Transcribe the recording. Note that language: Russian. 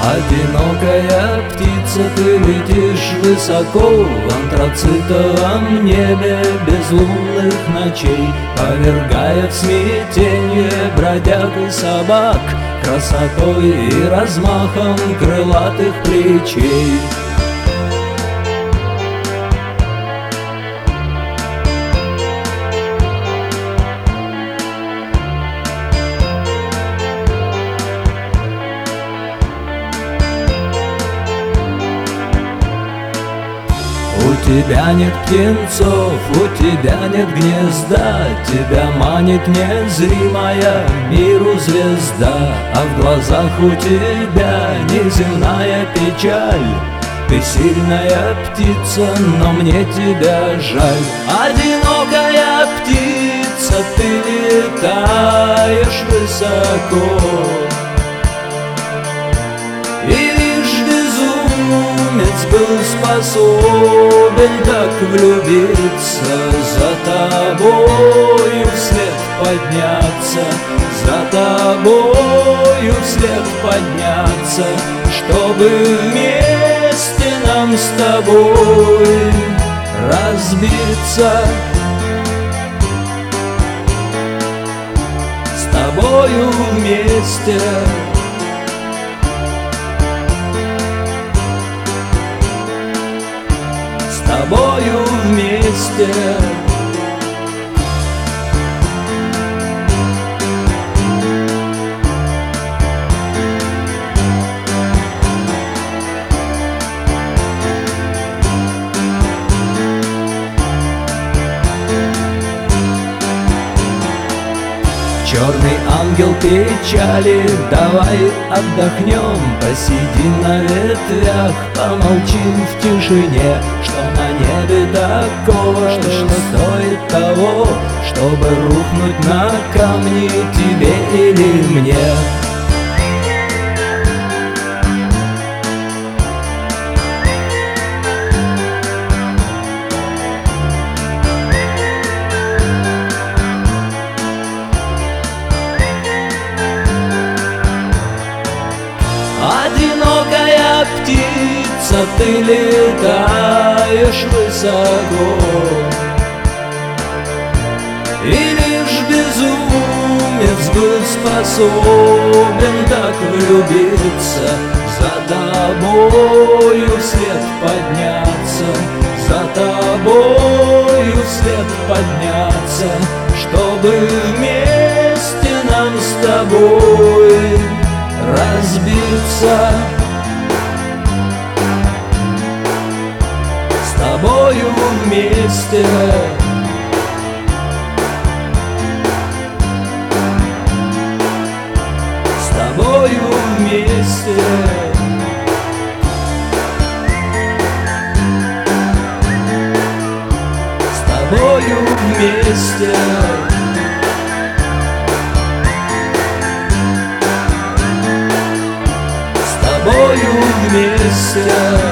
Одинокая птица, ты летишь высоко в антрацитовом небе безлунных ночей, повергая в смятенье бродяг и собак красотой и размахом крылатых плечей. У тебя нет птенцов, у тебя нет гнезда, тебя манит незримая миру звезда, а в глазах у тебя неземная печаль. Ты сильная птица, но мне тебя жаль. Одинокая птица, ты летаешь высоко, был способен так влюбиться, за тобою вслед подняться, за тобою вслед подняться, чтобы вместе нам с тобой разбиться, с тобою вместе. С тобою вместе. Черный ангел печали, давай отдохнем, посиди на ветвях, помолчим в тишине. Что на небе такого, что стоит того, чтобы рухнуть на камни тебе или мне? Одинокая птица, ты летаешь высоко, и лишь безумец был способен так влюбиться, за тобою вслед подняться, за тобою вслед подняться, чтобы вместе нам с тобой разбиться, с тобою вместе. С тобою вместе. С тобою вместе. С тобою вместе.